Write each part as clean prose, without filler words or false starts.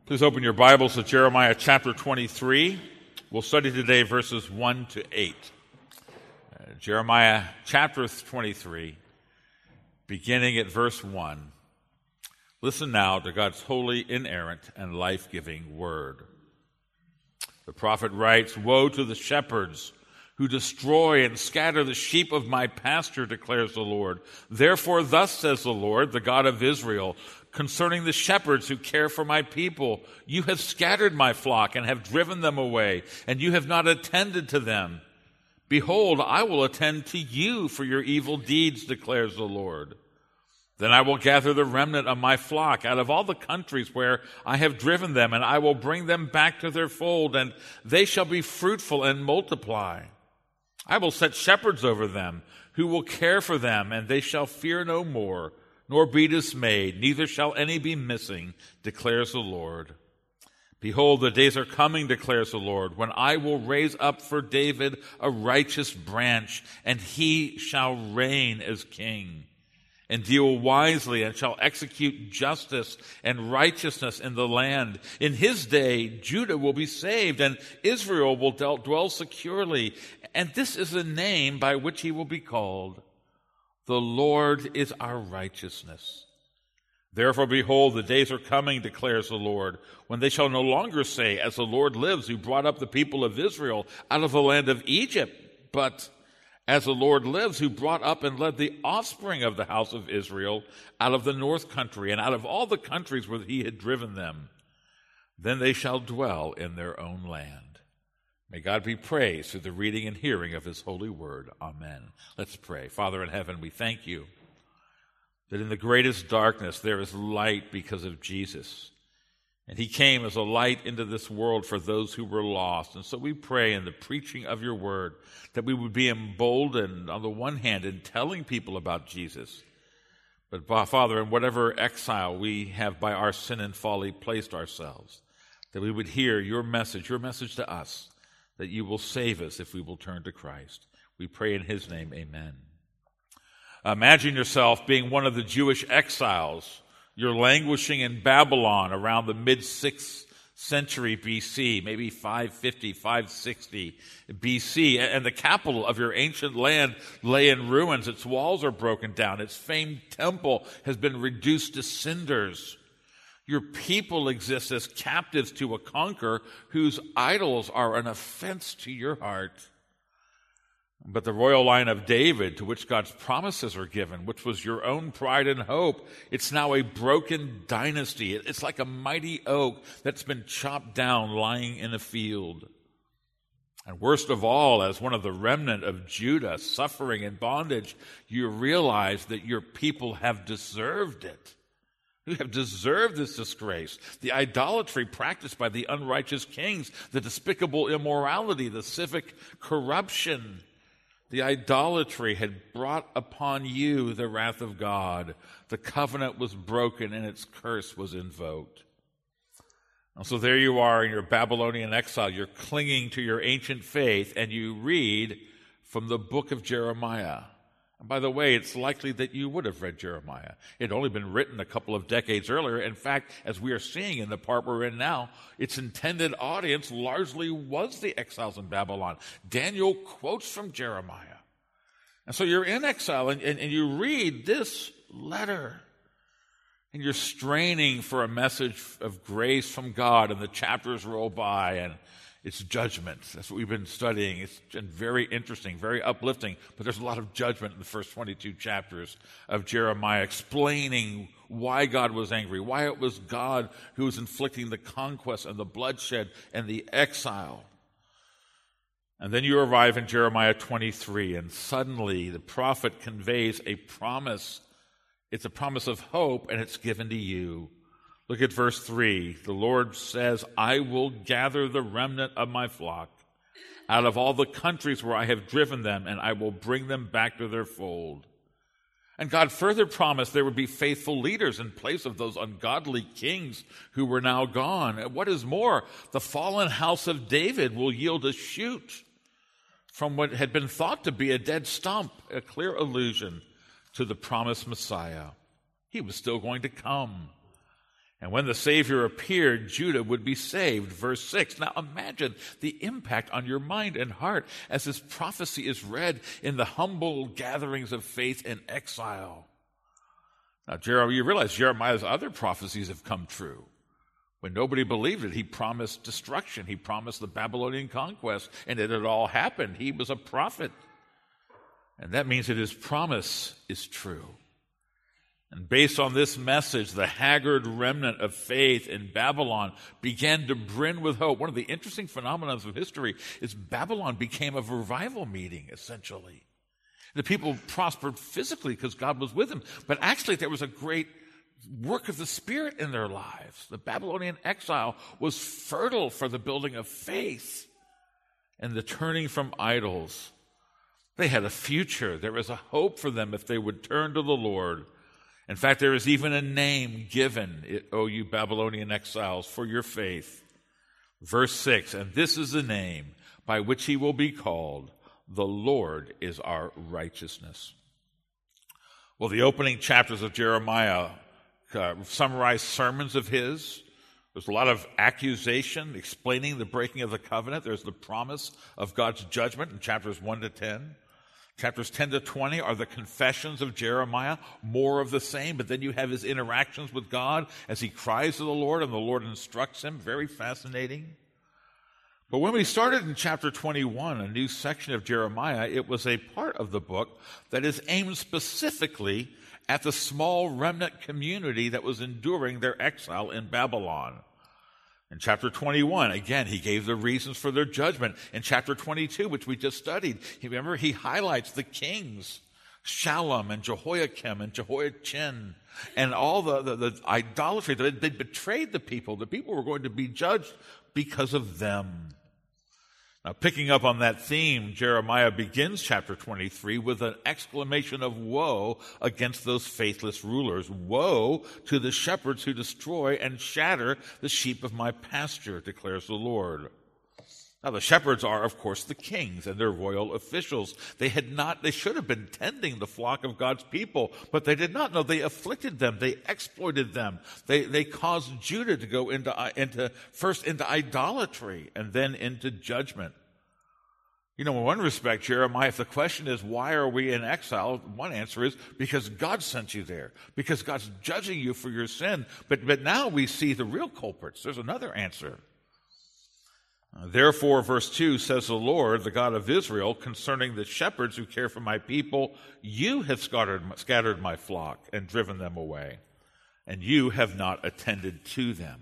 Please open your Bibles to Jeremiah chapter 23. We'll study today verses 1 to 8. Jeremiah chapter 23, beginning at verse 1. Listen now to God's holy, inerrant, and life-giving word. The prophet writes, "Woe to the shepherds who destroy and scatter the sheep of my pasture, declares the Lord. Therefore thus says the Lord, the God of Israel, concerning the shepherds who care for my people, you have scattered my flock and have driven them away, and you have not attended to them. Behold, I will attend to you for your evil deeds, declares the Lord. Then I will gather the remnant of my flock out of all the countries where I have driven them, and I will bring them back to their fold, and they shall be fruitful and multiply. I will set shepherds over them who will care for them, and they shall fear no more, nor be dismayed, neither shall any be missing, declares the Lord. Behold, the days are coming, declares the Lord, when I will raise up for David a righteous branch, and he shall reign as king, and deal wisely, and shall execute justice and righteousness in the land. In his day, Judah will be saved, and Israel will dwell securely. And this is the name by which he will be called. The Lord is our righteousness. Therefore, behold, the days are coming, declares the Lord, when they shall no longer say, as the Lord lives, who brought up the people of Israel out of the land of Egypt, but as the Lord lives, who brought up and led the offspring of the house of Israel out of the north country and out of all the countries where he had driven them. Then they shall dwell in their own land. May God be praised through the reading and hearing of his holy word. Amen. Let's pray. Father in heaven, we thank you that in the greatest darkness there is light because of Jesus. And he came as a light into this world for those who were lost. And so we pray in the preaching of your word that we would be emboldened, on the one hand, in telling people about Jesus. But, Father, in whatever exile we have by our sin and folly placed ourselves, that we would hear your message to us, that you will save us if we will turn to Christ. We pray in his name, amen. Imagine yourself being one of the Jewish exiles. You're languishing in Babylon around the mid-6th century BC, maybe 550, 560 BC, and the capital of your ancient land lay in ruins. Its walls are broken down. Its famed temple has been reduced to cinders. Your people exist as captives to a conqueror whose idols are an offense to your heart. But the royal line of David, to which God's promises are given, which was your own pride and hope, it's now a broken dynasty. It's like a mighty oak that's been chopped down lying in a field. And worst of all, as one of the remnant of Judah suffering in bondage, you realize that your people have deserved it. You have deserved this disgrace, the idolatry practiced by the unrighteous kings, the despicable immorality, the civic corruption. The idolatry had brought upon you the wrath of God. The covenant was broken and its curse was invoked. And so there you are in your Babylonian exile. You're clinging to your ancient faith, and you read from the book of Jeremiah. And by the way, it's likely that you would have read Jeremiah. It had only been written a couple of decades earlier. In fact, as we are seeing in the part we're in now, its intended audience largely was the exiles in Babylon. Daniel quotes from Jeremiah. And so you're in exile, and you read this letter, and you're straining for a message of grace from God, and the chapters roll by, and it's judgment. That's what we've been studying. It's been very interesting, very uplifting, but there's a lot of judgment in the first 22 chapters of Jeremiah, explaining why God was angry, why it was God who was inflicting the conquest and the bloodshed and the exile. And then you arrive in Jeremiah 23, and suddenly the prophet conveys a promise. It's a promise of hope, and it's given to you. Look at verse 3. The Lord says, I will gather the remnant of my flock out of all the countries where I have driven them, and I will bring them back to their fold. And God further promised there would be faithful leaders in place of those ungodly kings who were now gone. And what is more, the fallen house of David will yield a shoot from what had been thought to be a dead stump, a clear allusion to the promised Messiah. He was still going to come. And when the Savior appeared, Judah would be saved. Verse 6. Now imagine the impact on your mind and heart as this prophecy is read in the humble gatherings of faith in exile. Now, you realize Jeremiah's other prophecies have come true. When nobody believed it, he promised destruction. He promised the Babylonian conquest, and it had all happened. He was a prophet. And that means that his promise is true. And based on this message, the haggard remnant of faith in Babylon began to brim with hope. One of the interesting phenomena of history is Babylon became a revival meeting, essentially. The people prospered physically because God was with them, but actually there was a great work of the Spirit in their lives. The Babylonian exile was fertile for the building of faith and the turning from idols. They had a future. There was a hope for them if they would turn to the Lord. In fact, there is even a name given, O you Babylonian exiles, for your faith. Verse 6, and this is the name by which he will be called, the Lord is our righteousness. Well, the opening chapters of Jeremiah summarize sermons of his. There's a lot of accusation explaining the breaking of the covenant. There's the promise of God's judgment in chapters 1 to 10. Chapters 10 to 20 are the confessions of Jeremiah, more of the same, but then you have his interactions with God as he cries to the Lord and the Lord instructs him. Very fascinating. But when we started in chapter 21, a new section of Jeremiah, it was a part of the book that is aimed specifically at the small remnant community that was enduring their exile in Babylon. In chapter 21, again, he gave the reasons for their judgment. In chapter 22, which we just studied, remember, he highlights the kings, Shallum and Jehoiakim and Jehoiachin, and all the idolatry. They betrayed the people. The people were going to be judged because of them. Now, picking up on that theme, Jeremiah begins chapter 23 with an exclamation of woe against those faithless rulers. Woe to the shepherds who destroy and shatter the sheep of my pasture, declares the Lord. Now, the shepherds are, of course, the kings and their royal officials. They should have been tending the flock of God's people, but they did not know. They afflicted them. They exploited them. They caused Judah to go first into idolatry and then into judgment. You know, in one respect, Jeremiah, if the question is, why are we in exile? One answer is, because God sent you there. Because God's judging you for your sin. But now we see the real culprits. There's another answer. Therefore, verse 2 says the Lord, the God of Israel, concerning the shepherds who care for my people, you have scattered my flock and driven them away, and you have not attended to them.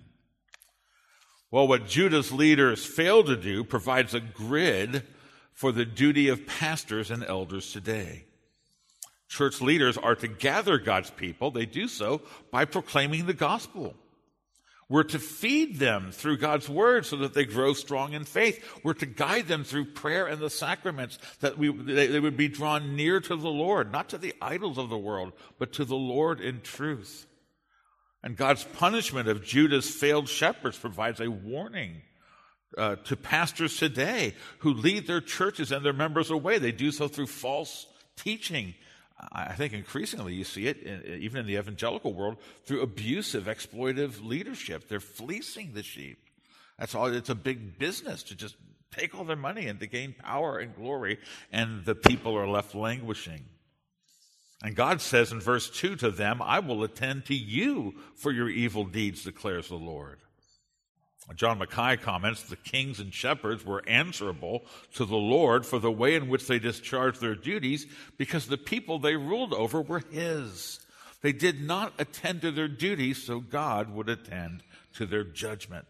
Well, what Judah's leaders failed to do provides a grid for the duty of pastors and elders today. Church leaders are to gather God's people. They do so by proclaiming the gospel. We're to feed them through God's word so that they grow strong in faith. We're to guide them through prayer and the sacraments, that they would be drawn near to the Lord, not to the idols of the world, but to the Lord in truth. And God's punishment of Judah's failed shepherds provides a warning to pastors today who lead their churches and their members away. They do so through false teaching. I think increasingly you see it, even in the evangelical world, through abusive, exploitive leadership. They're fleecing the sheep. That's all. It's a big business to just take all their money and to gain power and glory, and the people are left languishing. And God says in verse 2 to them, I will attend to you for your evil deeds, declares the Lord. John Mackay comments, the kings and shepherds were answerable to the Lord for the way in which they discharged their duties because the people they ruled over were his. They did not attend to their duties, so God would attend to their judgment.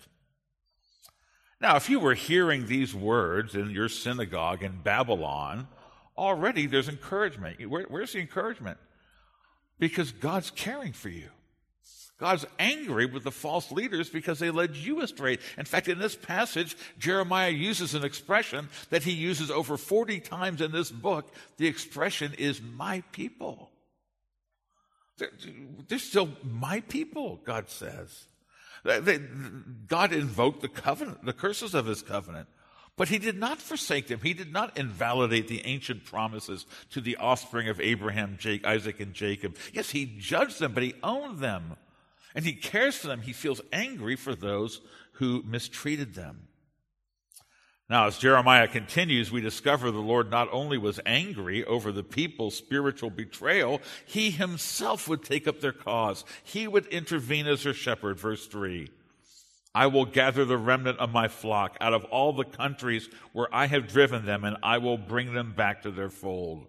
Now, if you were hearing these words in your synagogue in Babylon, already there's encouragement. Where's the encouragement? Because God's caring for you. God's angry with the false leaders because they led you astray. In fact, in this passage, Jeremiah uses an expression that he uses over 40 times in this book. The expression is my people. They're still my people, God says. God invoked the covenant, the curses of his covenant. But he did not forsake them. He did not invalidate the ancient promises to the offspring of Abraham, Isaac, and Jacob. Yes, he judged them, but he owned them. And he cares for them. He feels angry for those who mistreated them. Now, as Jeremiah continues, we discover the Lord not only was angry over the people's spiritual betrayal, he himself would take up their cause. He would intervene as their shepherd. Verse 3, I will gather the remnant of my flock out of all the countries where I have driven them, and I will bring them back to their fold.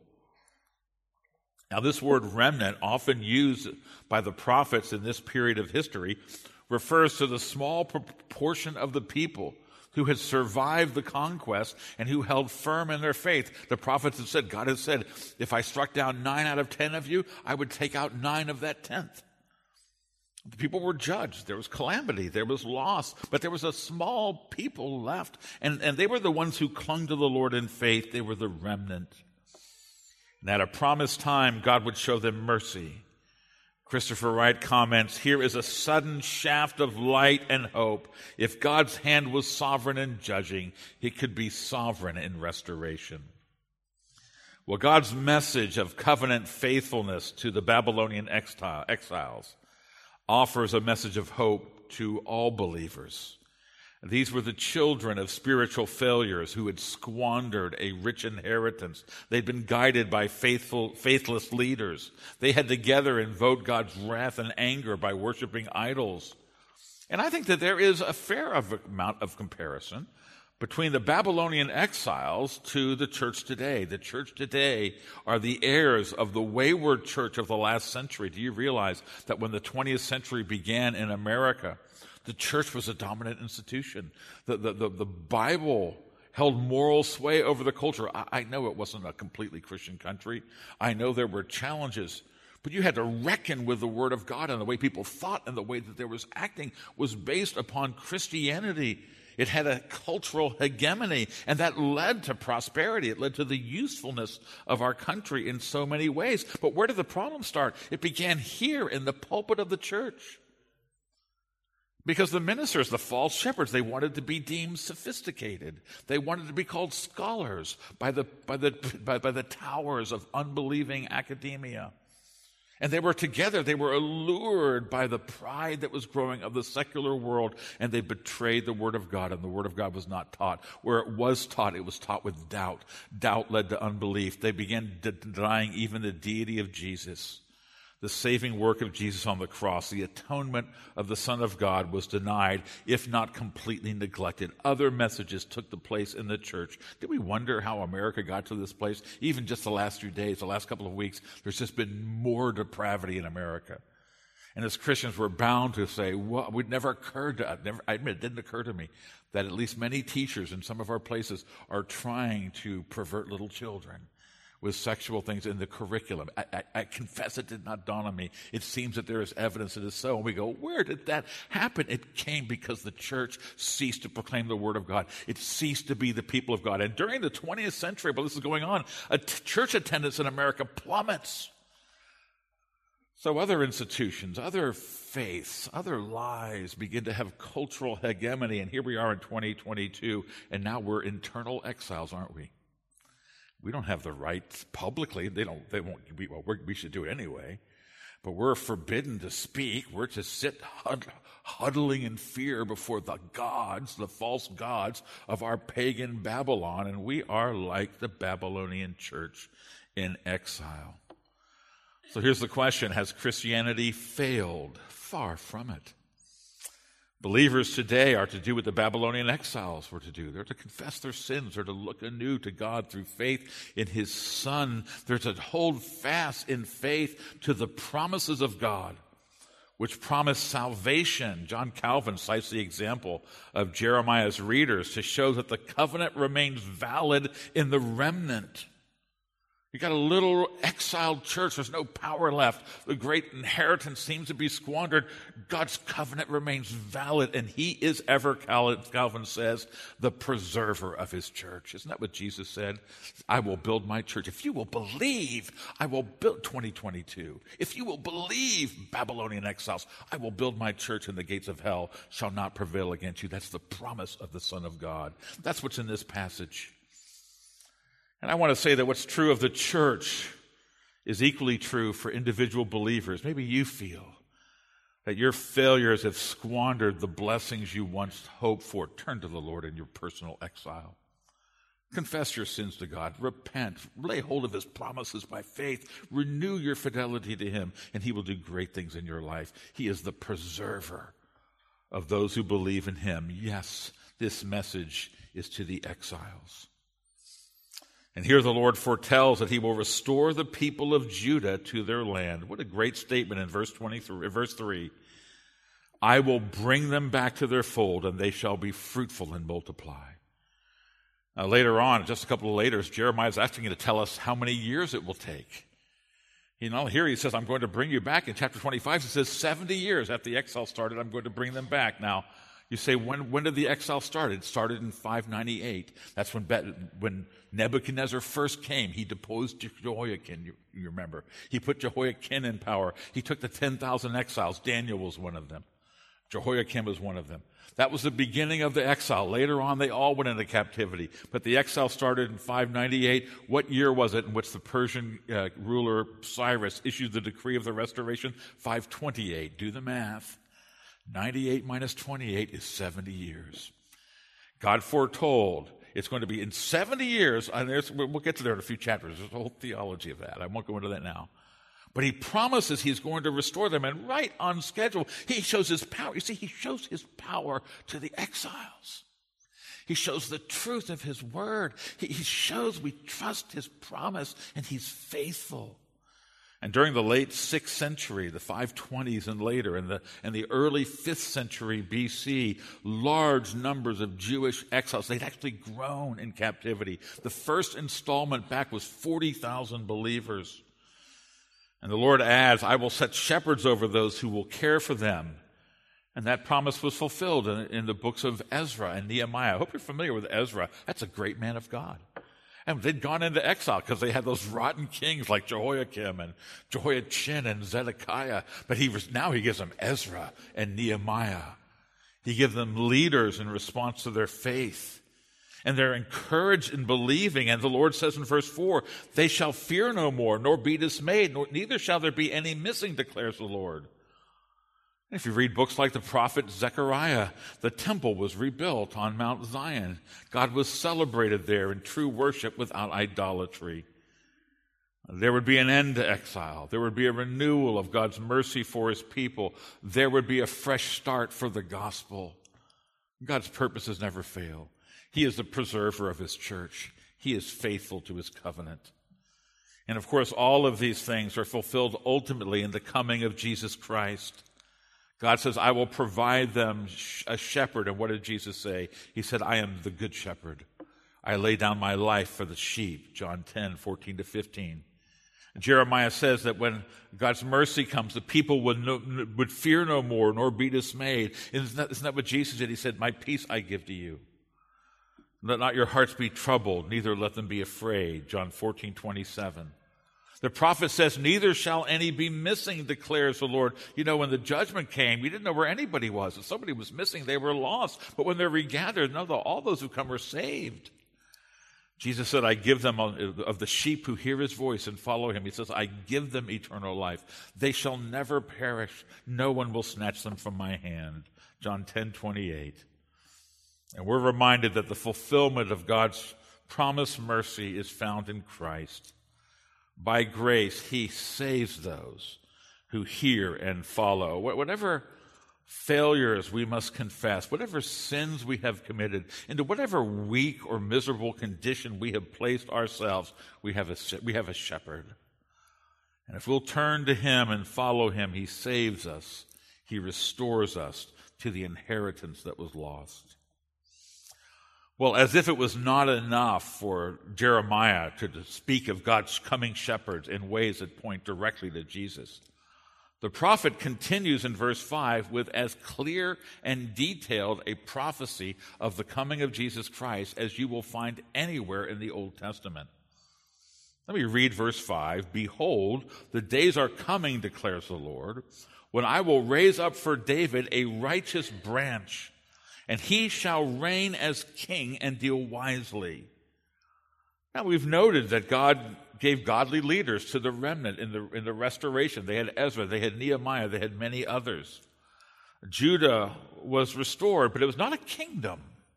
Now, this word remnant, often used by the prophets in this period of history, refers to the small proportion of the people who had survived the conquest and who held firm in their faith. The prophets had said, God has said, if I struck down 9 out of 10 of you, I would take out 9 of that 10th. The people were judged. There was calamity. There was loss. But there was a small people left. And they were the ones who clung to the Lord in faith. They were the remnant. And at a promised time, God would show them mercy. Christopher Wright comments, here is a sudden shaft of light and hope. If God's hand was sovereign in judging, he could be sovereign in restoration. Well, God's message of covenant faithfulness to the Babylonian exiles offers a message of hope to all believers. These were the children of spiritual failures who had squandered a rich inheritance. They'd been guided by faithless leaders. They had together invoked God's wrath and anger by worshiping idols. And I think that there is a fair amount of comparison between the Babylonian exiles to the church today. The church today are the heirs of the wayward church of the last century. Do you realize that when the 20th century began in America, the church was a dominant institution. The Bible held moral sway over the culture. I know it wasn't a completely Christian country. I know there were challenges. But you had to reckon with the Word of God, and the way people thought and the way that they was acting was based upon Christianity. It had a cultural hegemony, and that led to prosperity. It led to the usefulness of our country in so many ways. But where did the problem start? It began here in the pulpit of the church. Because the ministers, the false shepherds, they wanted to be deemed sophisticated. They wanted to be called scholars by the towers of unbelieving academia. And they were together. They were allured by the pride that was growing of the secular world, and they betrayed the Word of God, and the Word of God was not taught. Where it was taught with doubt. Doubt led to unbelief. They began denying even the deity of Jesus. The saving work of Jesus on the cross, the atonement of the Son of God was denied, if not completely neglected. Other messages took the place in the church. Did we wonder how America got to this place? Even just the last few days, the last couple of weeks, there's just been more depravity in America. And as Christians, we're bound to say, well, it never occurred to us. I admit, it didn't occur to me that at least many teachers in some of our places are trying to pervert little children with sexual things in the curriculum. I confess it did not dawn on me. It seems that there is evidence it is so. And we go, where did that happen? It came because the church ceased to proclaim the Word of God. It ceased to be the people of God. And during the 20th century, while this is going on, church attendance in America plummets. So other institutions, other faiths, other lies begin to have cultural hegemony. And here we are in 2022, and now we're internal exiles, aren't we? We don't have the right publicly. We should do it anyway. But we're forbidden to speak. We're to sit huddling in fear before the gods, the false gods of our pagan Babylon. And we are like the Babylonian church in exile. So here's the question. Has Christianity failed? Far from it. Believers today are to do what the Babylonian exiles were to do. They're to confess their sins. They're to look anew to God through faith in His Son. They're to hold fast in faith to the promises of God, which promise salvation. John Calvin cites the example of Jeremiah's readers to show that the covenant remains valid in the remnant. You got a little exiled church. There's no power left. The great inheritance seems to be squandered. God's covenant remains valid, and He is ever, Calvin says, the preserver of His church. Isn't that what Jesus said? I will build my church. If you will believe, I will build 2022. If you will believe, Babylonian exiles, I will build my church, and the gates of hell shall not prevail against you. That's the promise of the Son of God. That's what's in this passage. And I want to say that what's true of the church is equally true for individual believers. Maybe you feel that your failures have squandered the blessings you once hoped for, turn to the Lord in your personal exile. Confess your sins to God. Repent. Lay hold of his promises by faith. Renew your fidelity to him, and he will do great things in your life. He is the preserver of those who believe in him. Yes, this message is to the exiles. And here the Lord foretells that he will restore the people of Judah to their land. What a great statement in verse 3. I will bring them back to their fold, and they shall be fruitful and multiply. Now, later on, just a couple of later, Jeremiah is asking you to tell us how many years it will take. Here he says, I'm going to bring you back. In chapter 25, he says 70 years after the exile started, I'm going to bring them back. Now, you say, when did the exile start? It started in 598. That's when Nebuchadnezzar first came. He deposed Jehoiakim, you remember. He put Jehoiakim in power. He took the 10,000 exiles. Daniel was one of them. Jehoiakim was one of them. That was the beginning of the exile. Later on, they all went into captivity. But the exile started in 598. What year was it in which the Persian ruler Cyrus issued the decree of the restoration? 528. Do the math. 98 minus 28 is 70 years. God foretold it's going to be in 70 years, and we'll get to there in a few chapters. There's a whole theology of that. I won't go into that now. But he promises he's going to restore them, and right on schedule, he shows his power. You see, he shows his power to the exiles. He shows the truth of his word. He shows we trust his promise, and he's faithful. And during the late 6th century, the 520s and later, and the early 5th century BC, large numbers of Jewish exiles, they'd actually grown in captivity. The first installment back was 40,000 believers. And the Lord adds, I will set shepherds over those who will care for them. And that promise was fulfilled in the books of Ezra and Nehemiah. I hope you're familiar with Ezra. That's a great man of God. And they'd gone into exile because they had those rotten kings like Jehoiakim and Jehoiachin and Zedekiah. But now he gives them Ezra and Nehemiah. He gives them leaders in response to their faith. And they're encouraged in believing. And the Lord says in verse 4, they shall fear no more, nor be dismayed, neither shall there be any missing, declares the Lord. And if you read books like the prophet Zechariah, the temple was rebuilt on Mount Zion. God was celebrated there in true worship without idolatry. There would be an end to exile. There would be a renewal of God's mercy for his people. There would be a fresh start for the gospel. God's purposes never fail. He is the preserver of his church. He is faithful to his covenant. And of course, all of these things are fulfilled ultimately in the coming of Jesus Christ. God says, I will provide them a shepherd. And what did Jesus say? He said, I am the good shepherd. I lay down my life for the sheep. John 10, 14 to 15. Jeremiah says that when God's mercy comes, the people would fear no more, nor be dismayed. Isn't that what Jesus did? He said, my peace I give to you. Let not your hearts be troubled, neither let them be afraid. John 14, 27. The prophet says, neither shall any be missing, declares the Lord. You know, when the judgment came, we didn't know where anybody was. If somebody was missing, they were lost. But when they're regathered, all those who come are saved. Jesus said, I give them of the sheep who hear his voice and follow him. He says, I give them eternal life. They shall never perish. No one will snatch them from my hand. John 10, 28. And we're reminded that the fulfillment of God's promised mercy is found in Christ. By grace, he saves those who hear and follow. Whatever failures we must confess, whatever sins we have committed, into whatever weak or miserable condition we have placed ourselves, we have a shepherd. And if we'll turn to him and follow him, he saves us. He restores us to the inheritance that was lost. Well, as if it was not enough for Jeremiah to speak of God's coming shepherds in ways that point directly to Jesus, the prophet continues in verse 5 with as clear and detailed a prophecy of the coming of Jesus Christ as you will find anywhere in the Old Testament. Let me read verse 5. Behold, the days are coming, declares the Lord, when I will raise up for David a righteous branch, and he shall reign as king and deal wisely. Now, we've noted that God gave godly leaders to the remnant in the restoration. They had Ezra, they had Nehemiah, they had many others. Judah was restored, but it was not a kingdom.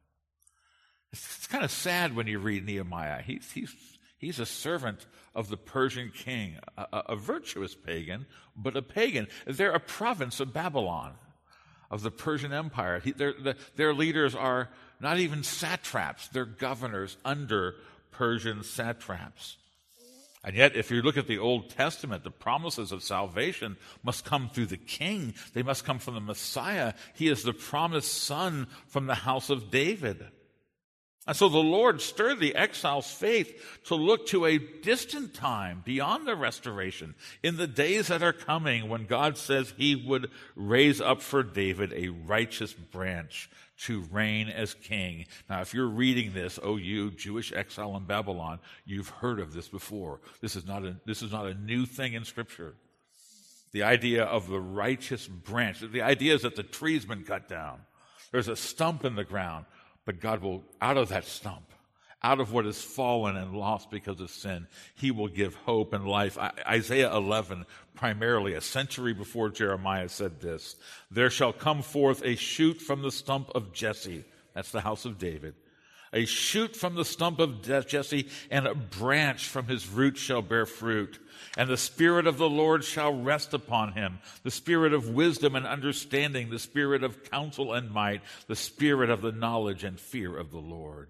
It's kind of sad when you read Nehemiah. He's a servant of the Persian king, a virtuous pagan, but a pagan. They're a province of Babylon, of the Persian Empire. Their leaders are not even satraps. They're governors under Persian satraps. And yet, if you look at the Old Testament, the promises of salvation must come through the king. They must come from the Messiah. He is the promised son from the house of David. And so the Lord stirred the exiles' faith to look to a distant time beyond the restoration, in the days that are coming when God says he would raise up for David a righteous branch to reign as king. Now, if you're reading this, oh, you Jewish exile in Babylon, you've heard of this before. This is not a new thing in Scripture. The idea of the righteous branch, the idea is that the tree's been cut down. There's a stump in the ground, but God will, out of that stump, out of what is fallen and lost because of sin, he will give hope and life. Isaiah 11, primarily a century before Jeremiah, said this: "There shall come forth a shoot from the stump of Jesse," that's the house of David, "a shoot from the stump of Jesse, and a branch from his root shall bear fruit. And the Spirit of the Lord shall rest upon him, the Spirit of wisdom and understanding, the Spirit of counsel and might, the Spirit of the knowledge and fear of the Lord."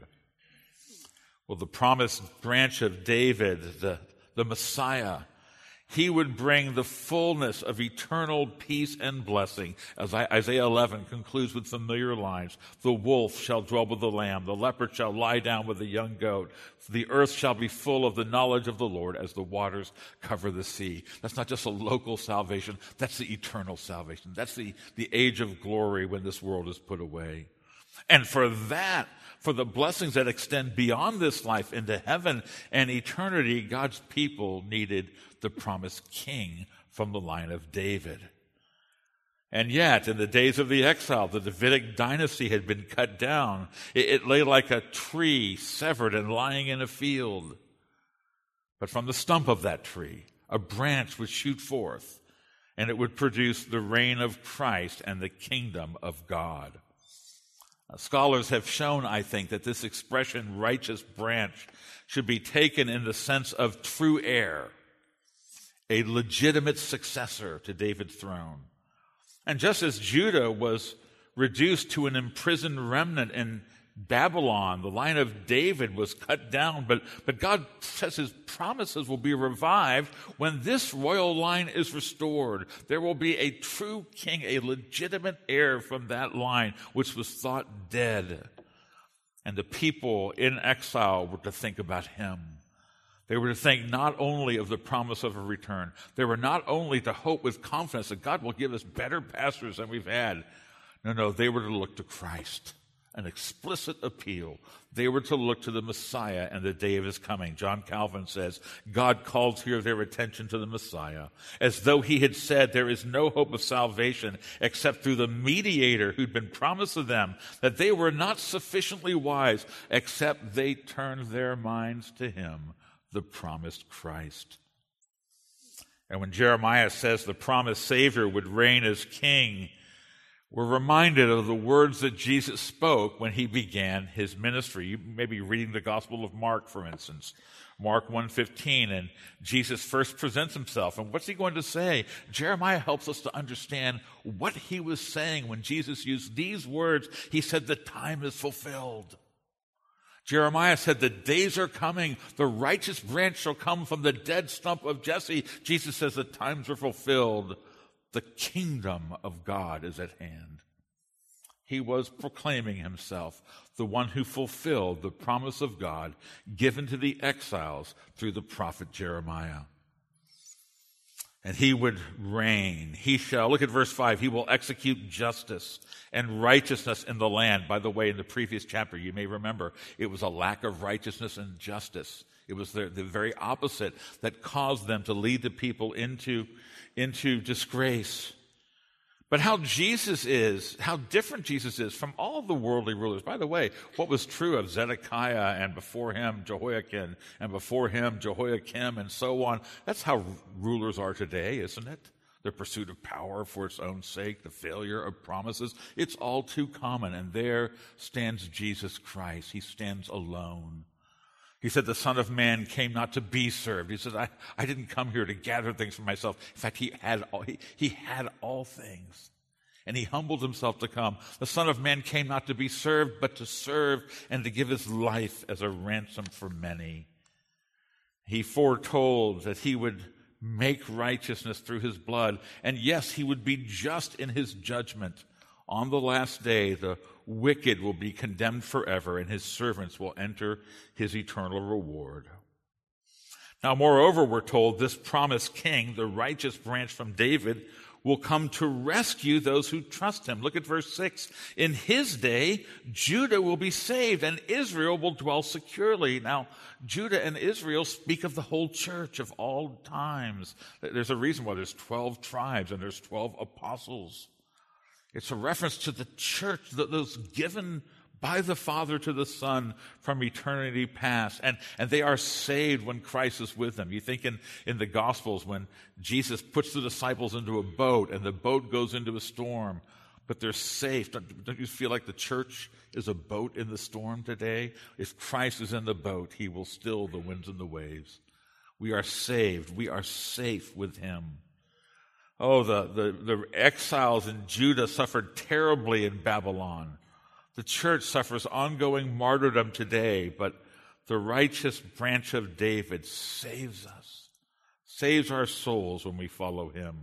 Well, the promised branch of David, the Messiah, he would bring the fullness of eternal peace and blessing. As Isaiah 11 concludes with familiar lines: "The wolf shall dwell with the lamb, the leopard shall lie down with the young goat. The earth shall be full of the knowledge of the Lord as the waters cover the sea." That's not just a local salvation, that's the eternal salvation. That's the age of glory when this world is put away. And for the blessings that extend beyond this life into heaven and eternity, God's people needed the promised king from the line of David. And yet, in the days of the exile, the Davidic dynasty had been cut down. It lay like a tree severed and lying in a field. But from the stump of that tree, a branch would shoot forth, and it would produce the reign of Christ and the kingdom of God. Scholars have shown, I think, that this expression, righteous branch, should be taken in the sense of true heir, a legitimate successor to David's throne. And just as Judah was reduced to an imprisoned remnant in Babylon, the line of David was cut down, but God says his promises will be revived when this royal line is restored. There will be a true king, a legitimate heir from that line, which was thought dead. And the people in exile were to think about him. They were to think not only of the promise of a return, they were not only to hope with confidence that God will give us better pastors than we've had. No, they were to look to Christ. An explicit appeal. They were to look to the Messiah and the day of his coming. John Calvin says, God calls here their attention to the Messiah, as though he had said there is no hope of salvation except through the mediator who'd been promised to them, that they were not sufficiently wise except they turned their minds to him, the promised Christ. And when Jeremiah says the promised Savior would reign as king, we're reminded of the words that Jesus spoke when he began his ministry. You may be reading the Gospel of Mark, for instance, Mark 1:15, and Jesus first presents himself. And what's he going to say? Jeremiah helps us to understand what he was saying when Jesus used these words. He said, the time is fulfilled. Jeremiah said, the days are coming. The righteous branch shall come from the dead stump of Jesse. Jesus says, the times are fulfilled. The kingdom of God is at hand. He was proclaiming himself the one who fulfilled the promise of God given to the exiles through the prophet Jeremiah. And he would reign. He shall, look at verse 5, he will execute justice and righteousness in the land. By the way, in the previous chapter, you may remember, it was a lack of righteousness and justice. It was the very opposite that caused them to lead the people into disgrace. But how different Jesus is from all the worldly rulers. By the way, what was true of Zedekiah and before him Jehoiakim and before him Jehoiakim and so on, that's how rulers are today, isn't it? the pursuit of power for its own sake, the failure of promises. It's all too common. And there stands Jesus Christ. He stands alone. He said, the Son of Man came not to be served. He says, I didn't come here to gather things for myself. In fact, he had all things. And he humbled himself to come. The Son of Man came not to be served, but to serve and to give his life as a ransom for many. He foretold that he would make righteousness through his blood. And yes, he would be just in his judgment. On the last day, the wicked will be condemned forever, and his servants will enter his eternal reward. Now, moreover, we're told this promised king, the righteous branch from David, will come to rescue those who trust him. Look at verse 6. In his day, Judah will be saved, and Israel will dwell securely. Now, Judah and Israel speak of the whole church of all times. There's a reason why there's 12 tribes and there's 12 apostles. It's a reference to the church, those given by the Father to the Son from eternity past. And they are saved when Christ is with them. You think in the Gospels when Jesus puts the disciples into a boat and the boat goes into a storm, but they're safe. Don't you feel like the church is a boat in the storm today? If Christ is in the boat, he will still the winds and the waves. We are saved. We are safe with him. Oh, the exiles in Judah suffered terribly in Babylon. The church suffers ongoing martyrdom today, but the righteous branch of David saves us, saves our souls when we follow him.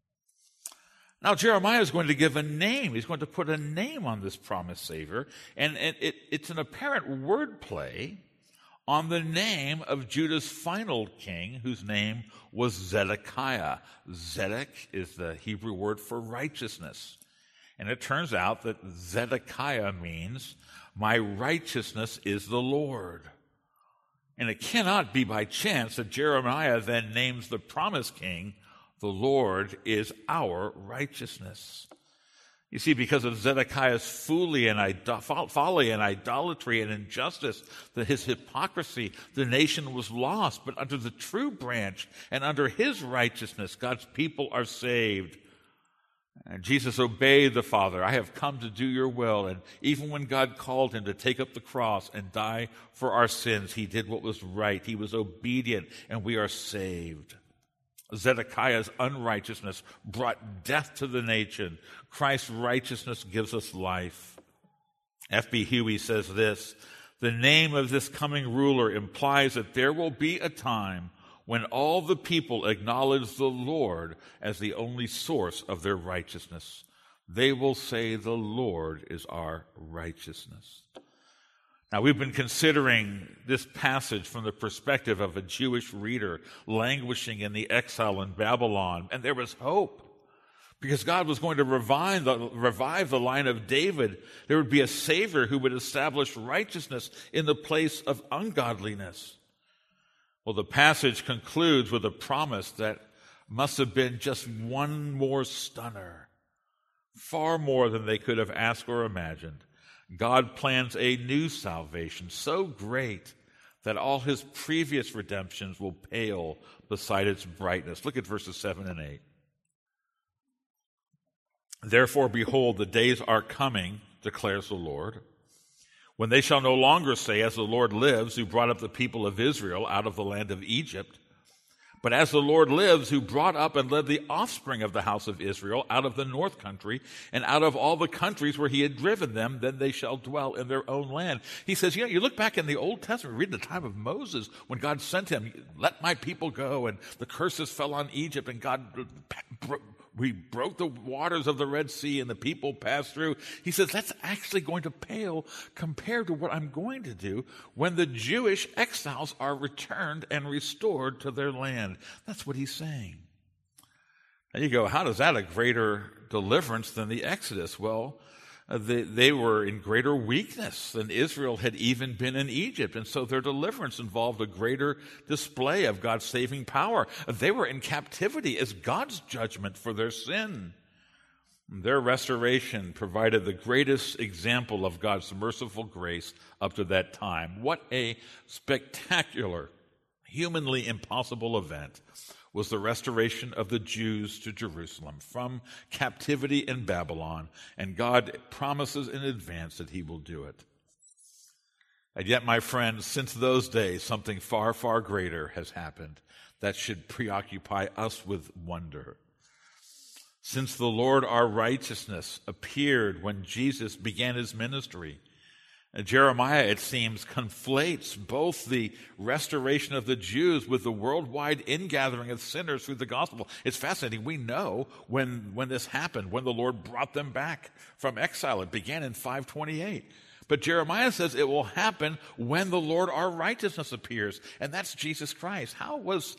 Now, Jeremiah is going to give a name. He's going to put a name on this promised Savior, and it's an apparent wordplay on the name of Judah's final king, whose name was Zedekiah. Zedek is the Hebrew word for righteousness. And it turns out that Zedekiah means, my righteousness is the Lord. And it cannot be by chance that Jeremiah then names the promised king, the Lord is our righteousness. You see, because of Zedekiah's folly and idolatry and injustice, his hypocrisy, the nation was lost. But under the true branch and under his righteousness, God's people are saved. And Jesus obeyed the Father. I have come to do your will. And even when God called him to take up the cross and die for our sins, he did what was right. He was obedient, and we are saved. Zedekiah's unrighteousness brought death to the nation. Christ's righteousness gives us life. F.B. Huey says this, the name of this coming ruler implies that there will be a time when all the people acknowledge the Lord as the only source of their righteousness. They will say the Lord is our righteousness. Now, we've been considering this passage from the perspective of a Jewish reader languishing in the exile in Babylon, and there was hope because God was going to revive the line of David. There would be a Savior who would establish righteousness in the place of ungodliness. Well, the passage concludes with a promise that must have been just one more stunner, far more than they could have asked or imagined. God plans a new salvation so great that all his previous redemptions will pale beside its brightness. Look at verses 7 and 8. Therefore, behold, the days are coming, declares the Lord, when they shall no longer say, as the Lord lives, who brought up the people of Israel out of the land of Egypt, but as the Lord lives, who brought up and led the offspring of the house of Israel out of the north country and out of all the countries where he had driven them, then they shall dwell in their own land. He says, you look back in the Old Testament, read the time of Moses, when God sent him, let my people go, and the curses fell on Egypt, and God we broke the waters of the Red Sea and the people passed through. He says that's actually going to pale compared to what I'm going to do when the Jewish exiles are returned and restored to their land. That's what he's saying. Now you go, how does that a greater deliverance than the Exodus? Well, they were in greater weakness than Israel had even been in Egypt. And so their deliverance involved a greater display of God's saving power. They were in captivity as God's judgment for their sin. Their restoration provided the greatest example of God's merciful grace up to that time. What a spectacular, humanly impossible event. was the restoration of the Jews to Jerusalem from captivity in Babylon, and God promises in advance that he will do it. And yet, my friends, since those days, something far, far greater has happened that should preoccupy us with wonder. Since the Lord our righteousness appeared when Jesus began his ministry, Jeremiah, it seems, conflates both the restoration of the Jews with the worldwide ingathering of sinners through the gospel. It's fascinating. We know when this happened, when the Lord brought them back from exile. It began in 528. But Jeremiah says it will happen when the Lord our righteousness appears, and that's Jesus Christ. How was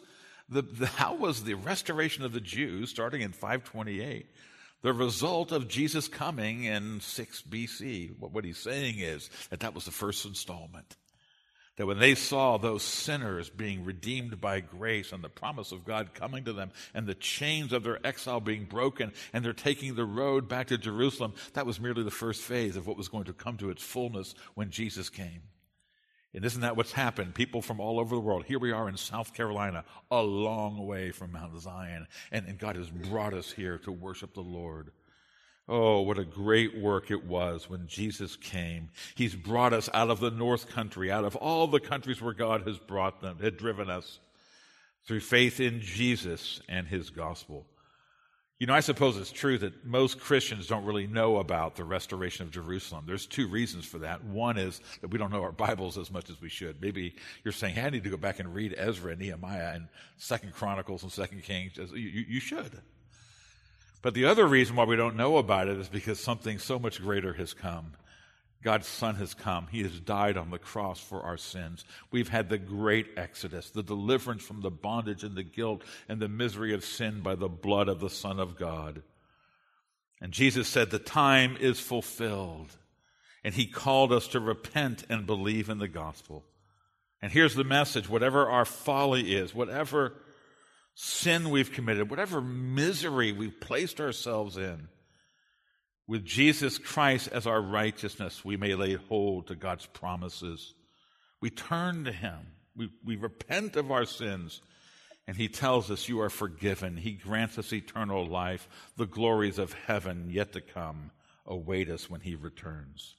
the restoration of the Jews, starting in 528, the result of Jesus coming in 6 BC? What he's saying is that was the first installment. That when they saw those sinners being redeemed by grace and the promise of God coming to them and the chains of their exile being broken and they're taking the road back to Jerusalem, that was merely the first phase of what was going to come to its fullness when Jesus came. And isn't that what's happened? People from all over the world. Here we are in South Carolina, a long way from Mount Zion, and God has brought us here to worship the Lord. Oh, what a great work it was when Jesus came. He's brought us out of the North Country, out of all the countries where God has brought them, had driven us through faith in Jesus and his gospel. You know, I suppose it's true that most Christians don't really know about the restoration of Jerusalem. There's 2 reasons for that. One is that we don't know our Bibles as much as we should. Maybe you're saying, hey, I need to go back and read Ezra and Nehemiah and 2 Chronicles and 2 Kings. You should. But the other reason why we don't know about it is because something so much greater has come. God's Son has come. He has died on the cross for our sins. We've had the great exodus, the deliverance from the bondage and the guilt and the misery of sin by the blood of the Son of God. And Jesus said, the time is fulfilled. And he called us to repent and believe in the gospel. And here's the message: whatever our folly is, whatever sin we've committed, whatever misery we've placed ourselves in, with Jesus Christ as our righteousness, we may lay hold to God's promises. We turn to him. We repent of our sins, and he tells us, you are forgiven. He grants us eternal life. The glories of heaven yet to come await us when he returns.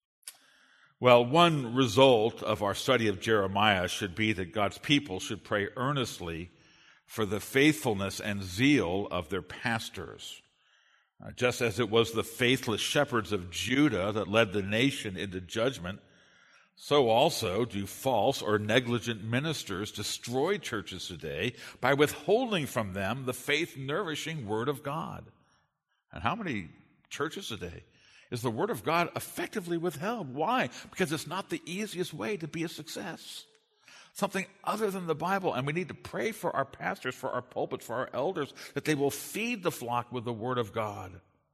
Well, one result of our study of Jeremiah should be that God's people should pray earnestly for the faithfulness and zeal of their pastors. Just as it was the faithless shepherds of Judah that led the nation into judgment, so also do false or negligent ministers destroy churches today by withholding from them the faith-nourishing Word of God. And how many churches today is the Word of God effectively withheld? Why? Because it's not the easiest way to be a success. Something other than the Bible. And we need to pray for our pastors, for our pulpits, for our elders, that they will feed the flock with the Word of God.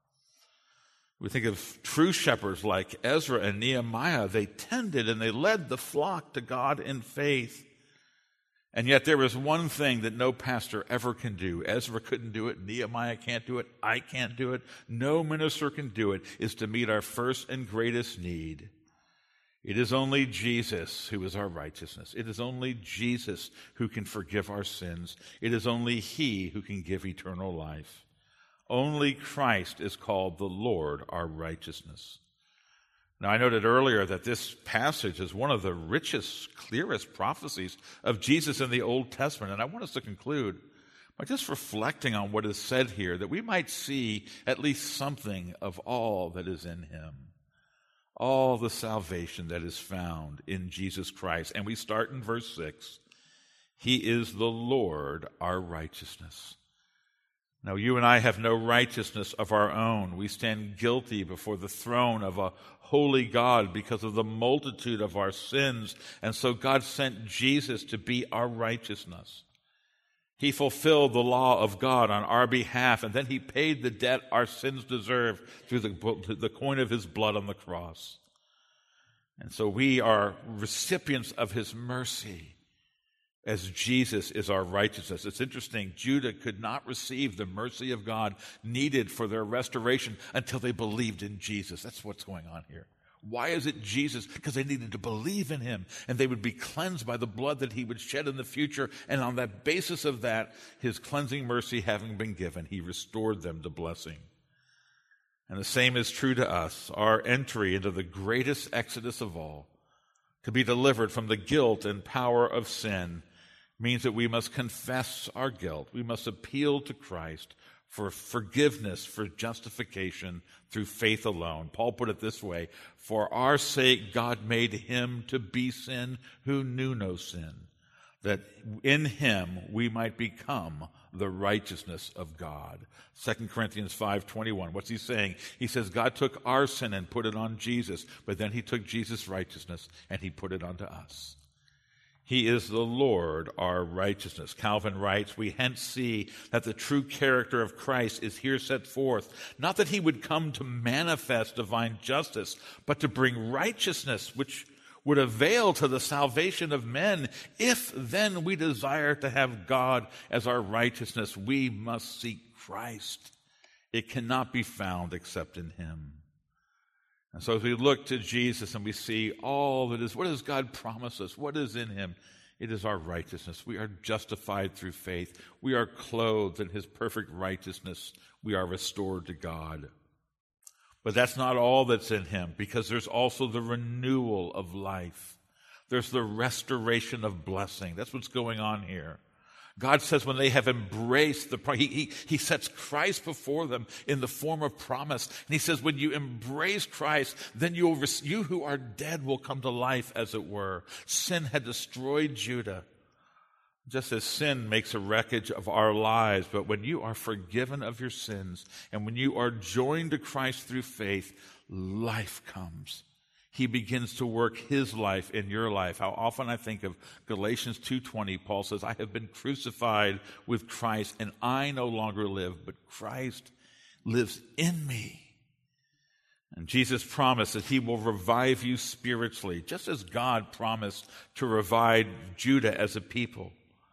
We think of true shepherds like Ezra and Nehemiah. They tended and they led the flock to God in faith. And yet there is one thing that no pastor ever can do. Ezra couldn't do it. Nehemiah can't do it. I can't do it. No minister can do it, is to meet our first and greatest need. It is only Jesus who is our righteousness. It is only Jesus who can forgive our sins. It is only he who can give eternal life. Only Christ is called the Lord our righteousness. Now, I noted earlier that this passage is one of the richest, clearest prophecies of Jesus in the Old Testament. And I want us to conclude by just reflecting on what is said here, that we might see at least something of all that is in him. All the salvation that is found in Jesus Christ. And we start in verse 6. He is the Lord our righteousness. Now, you and I have no righteousness of our own. We stand guilty before the throne of a holy God because of the multitude of our sins. And so God sent Jesus to be our righteousness. He fulfilled the law of God on our behalf, and then he paid the debt our sins deserve through the coin of his blood on the cross. And so we are recipients of his mercy as Jesus is our righteousness. It's interesting, Judah could not receive the mercy of God needed for their restoration until they believed in Jesus. That's what's going on here. Why is it Jesus? Because they needed to believe in him, and they would be cleansed by the blood that he would shed in the future. And on that basis of that, his cleansing mercy having been given, he restored them to blessing. And the same is true to us. Our entry into the greatest exodus of all, to be delivered from the guilt and power of sin, means that we must confess our guilt. We must appeal to Christ for forgiveness, for justification through faith alone. Paul put it this way, "For our sake God made him to be sin who knew no sin, that in him we might become the righteousness of God." 2 Corinthians 5:21. What's he saying? He says God took our sin and put it on Jesus, but then he took Jesus' righteousness and he put it onto us. He is the Lord, our righteousness. Calvin writes, "We hence see that the true character of Christ is here set forth, not that he would come to manifest divine justice, but to bring righteousness, which would avail to the salvation of men. If then we desire to have God as our righteousness, we must seek Christ. It cannot be found except in him." And so as we look to Jesus and we see all that is, what does God promise us? What is in him? It is our righteousness. We are justified through faith. We are clothed in his perfect righteousness. We are restored to God. But that's not all that's in him, because there's also the renewal of life. There's the restoration of blessing. That's what's going on here. God says when they have embraced he sets Christ before them in the form of promise. And he says when you embrace Christ, then you who are dead will come to life, as it were. Sin had destroyed Judah, just as sin makes a wreckage of our lives. But when you are forgiven of your sins and when you are joined to Christ through faith, life comes. He begins to work his life in your life. How often I think of Galatians 2:20. Paul says, "I have been crucified with Christ, and I no longer live, but Christ lives in me." And Jesus promised that he will revive you spiritually, just as God promised to revive Judah as a people.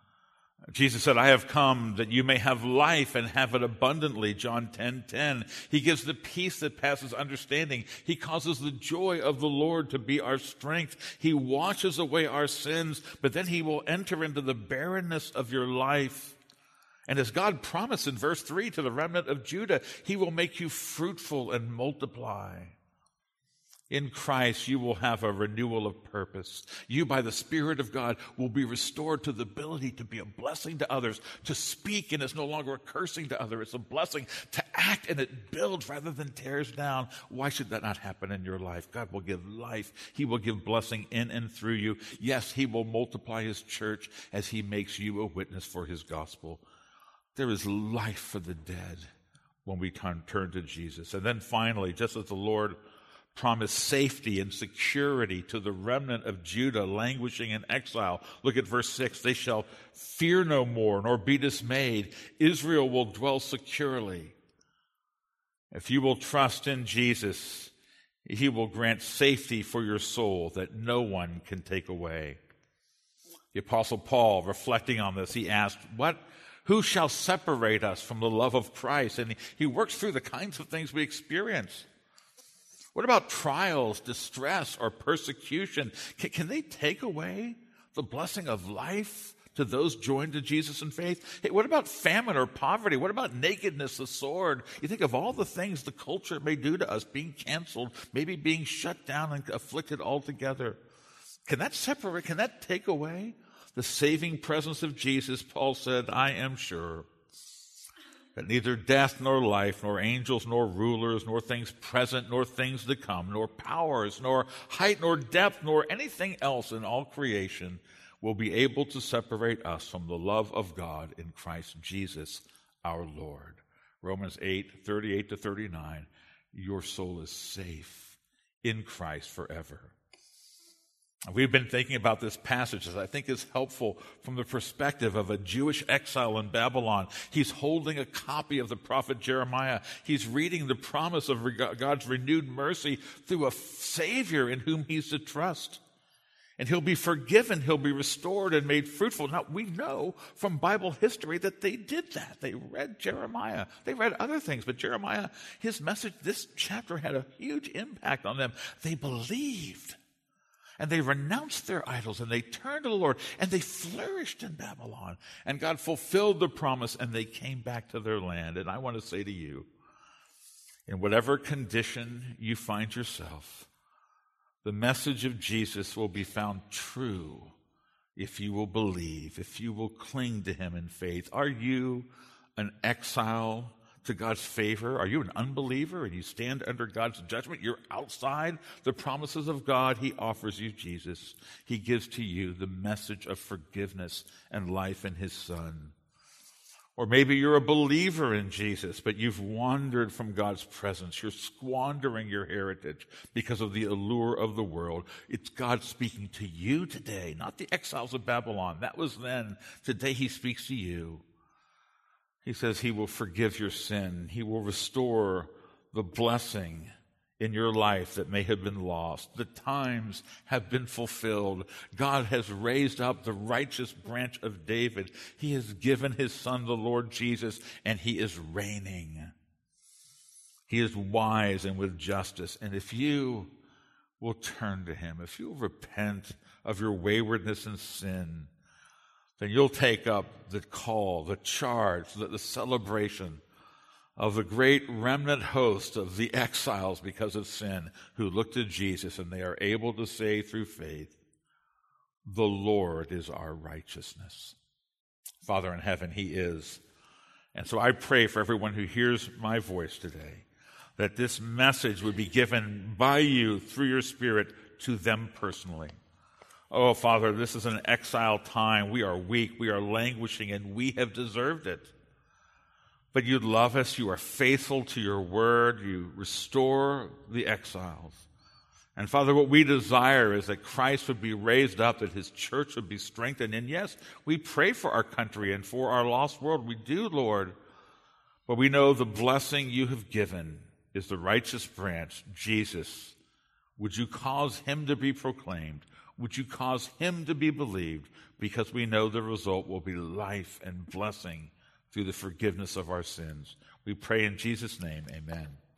Jesus said, "I have come that you may have life and have it abundantly," John 10:10. He gives the peace that passes understanding. He causes the joy of the Lord to be our strength. He washes away our sins, but then he will enter into the barrenness of your life. And as God promised in verse 3 to the remnant of Judah, he will make you fruitful and multiply. In Christ, you will have a renewal of purpose. You, by the Spirit of God, will be restored to the ability to be a blessing to others, to speak, and it's no longer a cursing to others. It's a blessing to act, and it builds rather than tears down. Why should that not happen in your life? God will give life. He will give blessing in and through you. Yes, he will multiply his church as he makes you a witness for his gospel. There is life for the dead when we turn to Jesus. And then finally, just as the Lord promised safety and security to the remnant of Judah languishing in exile. Look at verse 6. "They shall fear no more, nor be dismayed. Israel will dwell securely." If you will trust in Jesus, he will grant safety for your soul that no one can take away. The Apostle Paul, reflecting on this, he asked, who shall separate us from the love of Christ? And he works through the kinds of things we experience. What about trials, distress, or persecution? Can they take away the blessing of life to those joined to Jesus in faith? Hey, what about famine or poverty? What about nakedness, the sword? You think of all the things the culture may do to us, being canceled, maybe being shut down and afflicted altogether. Can that separate, can that take away the saving presence of Jesus? Paul said, "I am sure that neither death nor life, nor angels, nor rulers, nor things present, nor things to come, nor powers, nor height, nor depth, nor anything else in all creation will be able to separate us from the love of God in Christ Jesus our Lord." Romans 8:38-39. Your soul is safe in Christ forever. We've been thinking about this passage as I think is helpful from the perspective of a Jewish exile in Babylon. He's holding a copy of the prophet Jeremiah. He's reading the promise of God's renewed mercy through a Savior in whom he's to trust. And he'll be forgiven, he'll be restored and made fruitful. Now, we know from Bible history that they did that. They read Jeremiah. They read other things, but Jeremiah, his message, this chapter had a huge impact on them. They believed, and they renounced their idols, and they turned to the Lord, and they flourished in Babylon. And God fulfilled the promise, and they came back to their land. And I want to say to you, in whatever condition you find yourself, the message of Jesus will be found true if you will believe, if you will cling to him in faith. Are you an exile to God's favor? Are you an unbeliever and you stand under God's judgment? You're outside the promises of God. He offers you Jesus. He gives to you the message of forgiveness and life in his Son. Or maybe you're a believer in Jesus, but you've wandered from God's presence. You're squandering your heritage because of the allure of the world. It's God speaking to you today, not the exiles of Babylon. That was then. Today he speaks to you. He says he will forgive your sin. He will restore the blessing in your life that may have been lost. The times have been fulfilled. God has raised up the righteous branch of David. He has given his Son, the Lord Jesus, and he is reigning. He is wise and with justice. And if you will turn to him, if you will repent of your waywardness and sin, then you'll take up the call, the charge, the celebration of the great remnant host of the exiles because of sin who look to Jesus, and they are able to say through faith, the Lord is our righteousness. Father in heaven, he is. And so I pray for everyone who hears my voice today that this message would be given by you through your Spirit to them personally. Oh, Father, this is an exile time. We are weak, we are languishing, and we have deserved it. But you love us, you are faithful to your word, you restore the exiles. And Father, what we desire is that Christ would be raised up, that his church would be strengthened. And yes, we pray for our country and for our lost world. We do, Lord. But we know the blessing you have given is the righteous branch, Jesus. Would you cause him to be proclaimed? Would you cause him to be believed? Because we know the result will be life and blessing through the forgiveness of our sins. We pray in Jesus' name, amen.